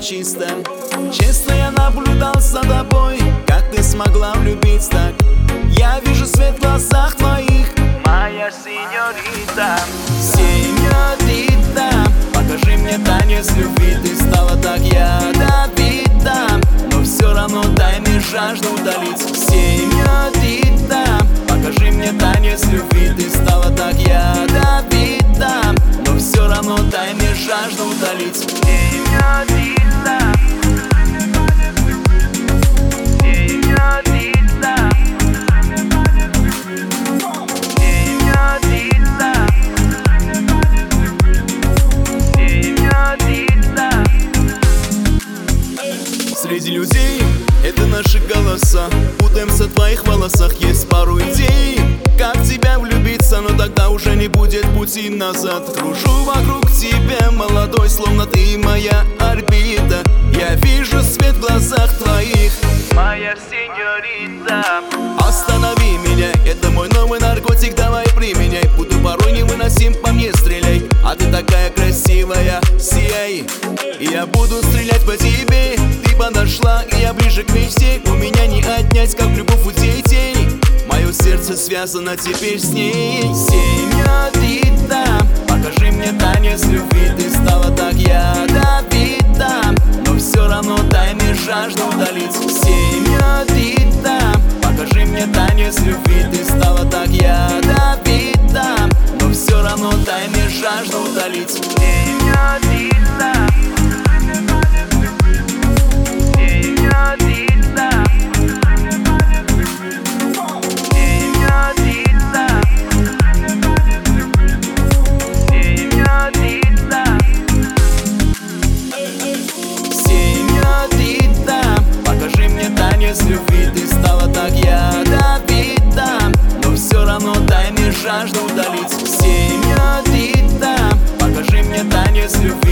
чисто. Честно я наблюдал за тобой, как ты смогла влюбить так. Я вижу свет в глазах твоих, моя сеньорита. Сеньорита, покажи мне танец любви. Ты стала так ядовита, но все равно дай мне жажду утолить. Сеньорита, покажи мне танец любви. Ты стала так ядовита, но все равно дай мне жажду утолить. Сеньорита, сеньорита, сеньорита, сеньорита. Среди людей это наши голоса, путаемся в твоих волосах. Есть пару идей, как в тебя влюбиться, но тогда уже не будет пути назад. Кружу вокруг тебя, молодой, словно ты моя орбита. Я вижу свет в глазах твоих, моя сеньорита. Останови меня, это мой новый наркотик, давай применяй. Буду порой невыносим, по мне стреляй. А ты такая красивая, сияй. И я буду стрелять по тебе. Ты подошла, и я ближе к мечте. У меня не отнять, как любовь у детей. Мое сердце связано теперь с ней. Сеньорита, покажи мне танец любви. Ты стала так ядовита, но все равно дай мне жажду утолить. Сеньорита, покажи мне танец любви. Ты стала так ядовита, но все равно дай мне жажду утолить. Сеньорита, сеньорита, сеньорита, сеньорита, сеньорита, покажи мне танец любви. Ты стала так ядовита, но все равно дай мне жажду утолить. Сеньорита, покажи мне танец любви.